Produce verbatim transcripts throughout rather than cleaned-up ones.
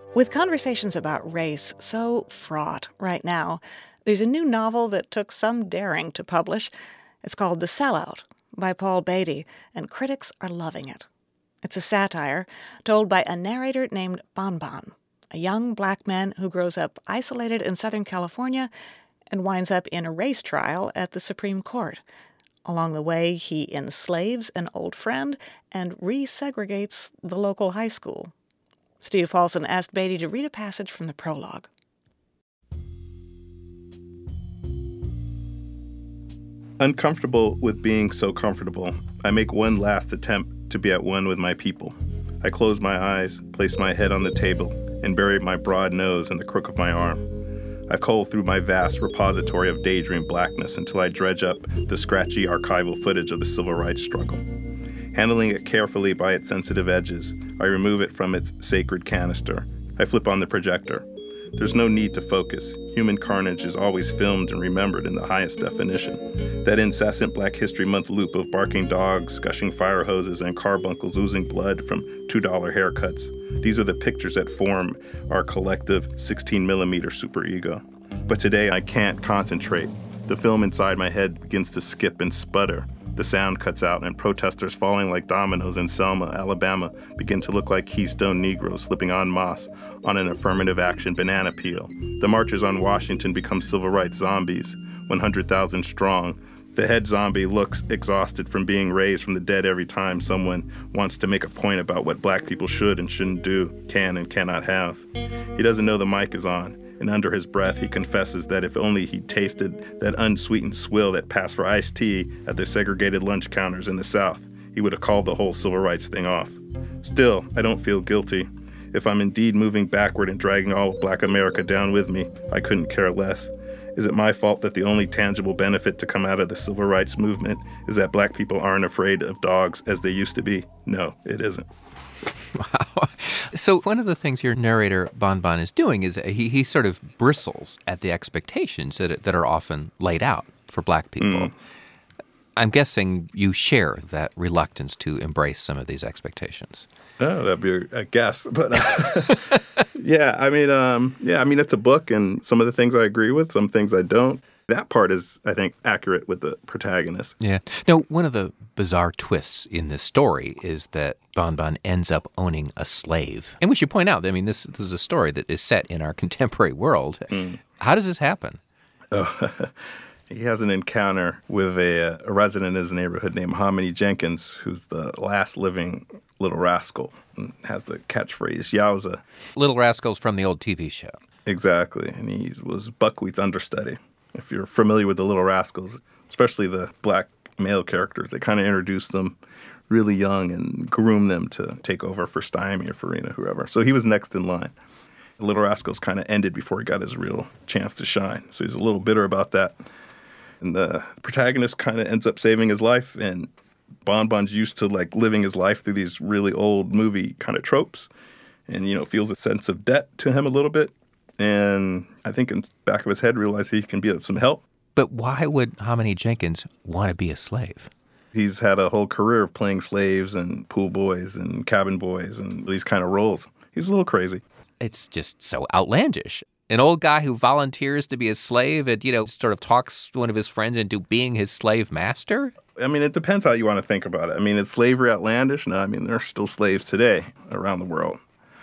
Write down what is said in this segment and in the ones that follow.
With conversations about race so fraught right now, there's a new novel that took some daring to publish. It's called The Sellout by Paul Beatty, and critics are loving it. It's a satire told by a narrator named Bon Bon, a young black man who grows up isolated in Southern California and winds up in a race trial at the Supreme Court. Along the way, he enslaves an old friend and resegregates the local high school. Steve Paulson asked Beatty to read a passage from the prologue. Uncomfortable with being so comfortable, I make one last attempt to be at one with my people. I close my eyes, place my head on the table, and bury my broad nose in the crook of my arm. I cull through my vast repository of daydream blackness until I dredge up the scratchy archival footage of the civil rights struggle. Handling it carefully by its sensitive edges, I remove it from its sacred canister. I flip on the projector. There's no need to focus. Human carnage is always filmed and remembered in the highest definition. That incessant Black History Month loop of barking dogs, gushing fire hoses, and carbuncles oozing blood from two dollar haircuts. These are the pictures that form our collective sixteen millimeter superego. But today I can't concentrate. The film inside my head begins to skip and sputter. The sound cuts out, and protesters falling like dominoes in Selma, Alabama, begin to look like Keystone Negroes slipping en masse on an affirmative action banana peel. The marchers on Washington become civil rights zombies, one hundred thousand strong. The head zombie looks exhausted from being raised from the dead every time someone wants to make a point about what black people should and shouldn't do, can and cannot have. He doesn't know the mic is on. And under his breath, he confesses that if only he'd tasted that unsweetened swill that passed for iced tea at the segregated lunch counters in the South, he would have called the whole civil rights thing off. Still, I don't feel guilty. If I'm indeed moving backward and dragging all of Black America down with me, I couldn't care less. Is it my fault that the only tangible benefit to come out of the civil rights movement is that black people aren't afraid of dogs as they used to be? No, it isn't. Wow. So one of the things your narrator, Bon Bon, is doing is he, he sort of bristles at the expectations that, that are often laid out for black people. Mm. I'm guessing you share that reluctance to embrace some of these expectations. Oh, that'd be a, a guess. But uh, yeah, I mean, um, yeah, I mean, it's a book, and some of the things I agree with, some things I don't. That part is, I think, accurate with the protagonist. Yeah. Now, one of the bizarre twists in this story is that Bon Bon ends up owning a slave. And we should point out, I mean, this, this is a story that is set in our contemporary world. Mm. How does this happen? Oh, he has an encounter with a, a resident in his neighborhood named Hominy Jenkins, who's the last living Little Rascal, and has the catchphrase, Yowza. Little Rascal's from the old T V show. Exactly. And he was Buckwheat's understudy. If you're familiar with the Little Rascals, especially the black male characters, they kind of introduce them really young and groom them to take over for Stymie or Farina, whoever. So he was next in line. The Little Rascals kind of ended before he got his real chance to shine. So he's a little bitter about that. And the protagonist kind of ends up saving his life, and Bon Bon's used to like living his life through these really old movie kind of tropes, and, you know, feels a sense of debt to him a little bit. And I think in the back of his head realized he can be of some help. But why would Hominy Jenkins want to be a slave? He's had a whole career of playing slaves and pool boys and cabin boys and these kind of roles. He's a little crazy. It's just so outlandish. An old guy who volunteers to be a slave and, you know, sort of talks one of his friends into being his slave master? I mean, it depends how you want to think about it. I mean, is slavery outlandish? No, I mean, there are still slaves today around the world.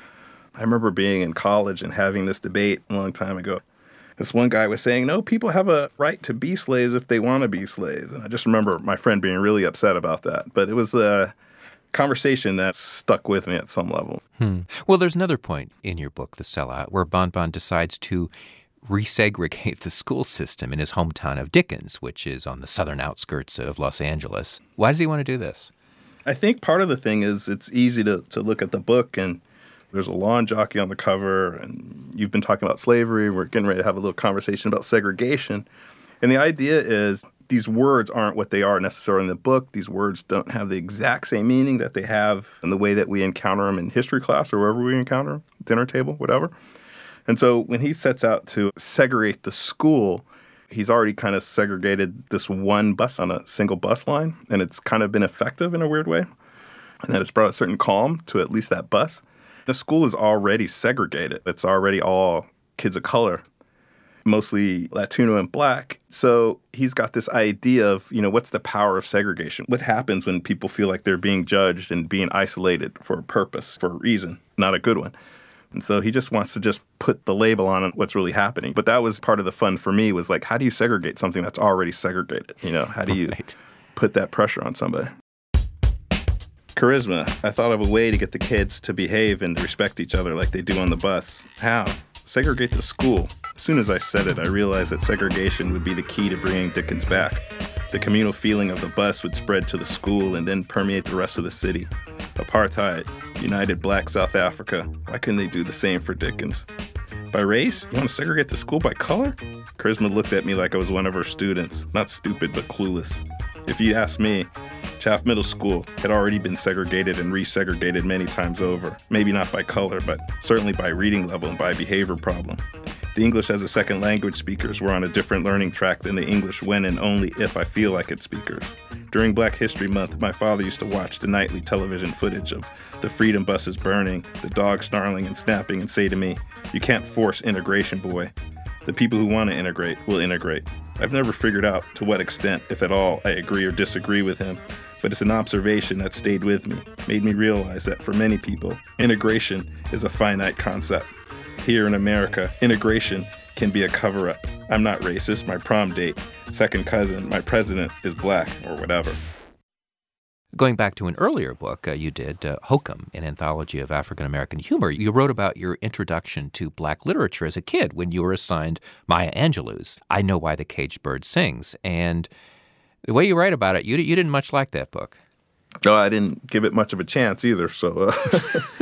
I remember being in college and having this debate a long time ago. This one guy was saying, no, people have a right to be slaves if they want to be slaves. And I just remember my friend being really upset about that. But it was a conversation that stuck with me at some level. Hmm. Well, there's another point in your book, The Sellout, where Bon Bon decides to resegregate the school system in his hometown of Dickens, which is on the southern outskirts of Los Angeles. Why does he want to do this? I think part of the thing is it's easy to, to look at the book and there's a lawn jockey on the cover, and you've been talking about slavery. We're getting ready to have a little conversation about segregation. And the idea is these words aren't what they are necessarily in the book. These words don't have the exact same meaning that they have in the way that we encounter them in history class or wherever we encounter them, dinner table, whatever. And so when he sets out to segregate the school, he's already kind of segregated this one bus on a single bus line, and it's kind of been effective in a weird way. And that it's brought a certain calm to at least that bus. The school is already segregated. It's already all kids of color, mostly Latino and Black. So he's got this idea of, you know, what's the power of segregation? What happens when people feel like they're being judged and being isolated for a purpose, for a reason, not a good one? And so he just wants to just put the label on what's really happening. But that was part of the fun for me, was like, how do you segregate something that's already segregated? You know, how do you right. put that pressure on somebody? Charisma. I thought of a way to get the kids to behave and respect each other like they do on the bus. How? Segregate the school. As soon as I said it, I realized that segregation would be the key to bringing Dickens back. The communal feeling of the bus would spread to the school and then permeate the rest of the city. Apartheid, united Black South Africa. Why couldn't they do the same for Dickens? By race? You want to segregate the school by color? Charisma looked at me like I was one of her students. Not stupid, but clueless. If you ask me, Chaff Middle School had already been segregated and resegregated many times over. Maybe not by color, but certainly by reading level and by behavior problem. The English as a second language speakers were on a different learning track than the English when and only if I feel like it speakers. During Black History Month, my father used to watch the nightly television footage of the freedom buses burning, the dogs snarling and snapping, and say to me, "You can't force integration, boy. The people who want to integrate will integrate." I've never figured out to what extent, if at all, I agree or disagree with him, but it's an observation that stayed with me, made me realize that for many people, integration is a finite concept. Here in America, integration can be a cover-up. I'm not racist, my prom date, second cousin, my president is Black, or whatever. Going back to an earlier book uh, you did, uh, Hokum, an anthology of African-American humor, you wrote about your introduction to Black literature as a kid when you were assigned Maya Angelou's I Know Why the Caged Bird Sings. And the way you write about it, you, you didn't much like that book. No, I didn't give it much of a chance either, so... Uh,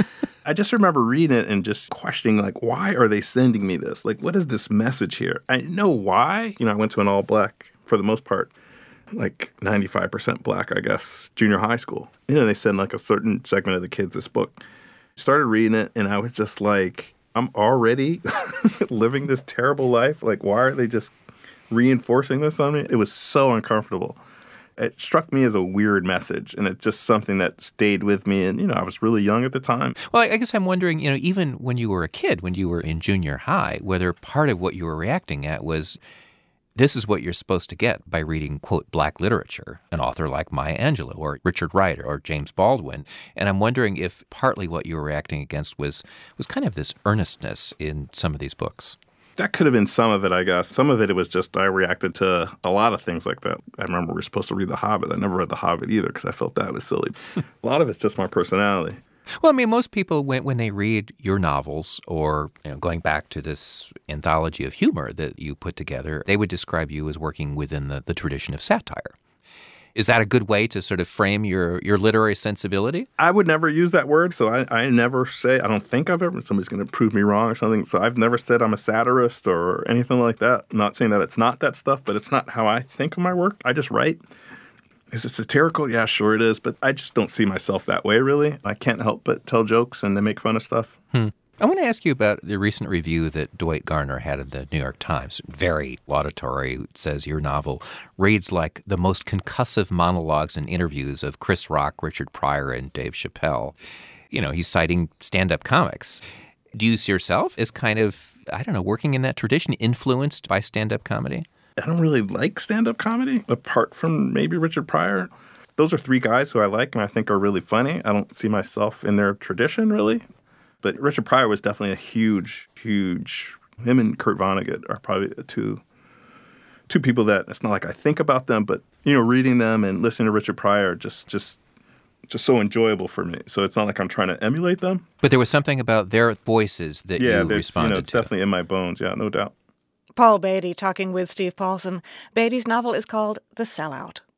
I just remember reading it and just questioning, like, why are they sending me this? Like, what is this message here? I know why. You know, I went to an all-Black, for the most part, like ninety-five percent Black, I guess, junior high school. You know, they send like a certain segment of the kids this book. Started reading it, and I was just like, I'm already living this terrible life. Like, why are they just reinforcing this on me? It was so uncomfortable. It struck me as a weird message, and it's just something that stayed with me. And, you know, I was really young at the time. Well, I guess I'm wondering, you know, even when you were a kid, when you were in junior high, whether part of what you were reacting at was this is what you're supposed to get by reading, quote, Black literature, an author like Maya Angelou or Richard Wright or James Baldwin. And I'm wondering if partly what you were reacting against was was kind of this earnestness in some of these books. That could have been some of it, I guess. Some of it, it was just I reacted to a lot of things like that. I remember we were supposed to read The Hobbit. I never read The Hobbit either because I felt that was silly. A lot of it's just my personality. Well, I mean, most people, when, when they read your novels or, you know, going back to this anthology of humor that you put together, they would describe you as working within the, the tradition of satire. Is that a good way to sort of frame your, your literary sensibility? I would never use that word, so I, I never say, I don't think I've ever, somebody's going to prove me wrong or something, so I've never said I'm a satirist or anything like that. I'm not saying that it's not that stuff, but it's not how I think of my work. I just write. Is it satirical? Yeah, sure it is, but I just don't see myself that way, really. I can't help but tell jokes and then make fun of stuff. Hmm. I want to ask you about the recent review that Dwight Garner had in the New York Times. Very laudatory. It says your novel reads like the most concussive monologues and interviews of Chris Rock, Richard Pryor, and Dave Chappelle. You know, he's citing stand-up comics. Do you see yourself as kind of, I don't know, working in that tradition, influenced by stand-up comedy? I don't really like stand-up comedy, apart from maybe Richard Pryor. Those are three guys who I like and I think are really funny. I don't see myself in their tradition, really. But Richard Pryor was definitely a huge, huge, him and Kurt Vonnegut are probably the two, two people that, it's not like I think about them, but, you know, reading them and listening to Richard Pryor just, just, just so enjoyable for me. So it's not like I'm trying to emulate them. But there was something about their voices that yeah, you responded you know, it's to. definitely in my bones. Yeah, no doubt. Paul Beatty talking with Steve Paulson. Beatty's novel is called The Sellout.